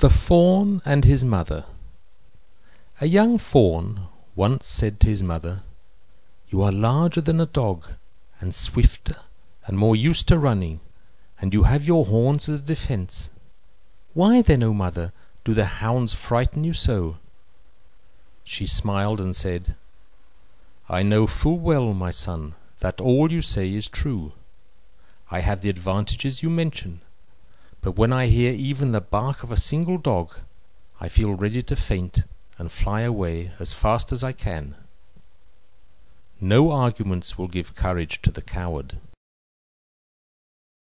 The Fawn and his Mother. A young fawn once said to his mother, "You are larger than a dog, and swifter and more used to running, and you have your horns as a defence. Why then, O mother, do the hounds frighten you so?" She smiled and said, "I know full well, my son, that all you say is true. I have the advantages you mention, but when I hear even the bark of a single dog, I feel ready to faint and fly away as fast as I can." No arguments will give courage to the coward.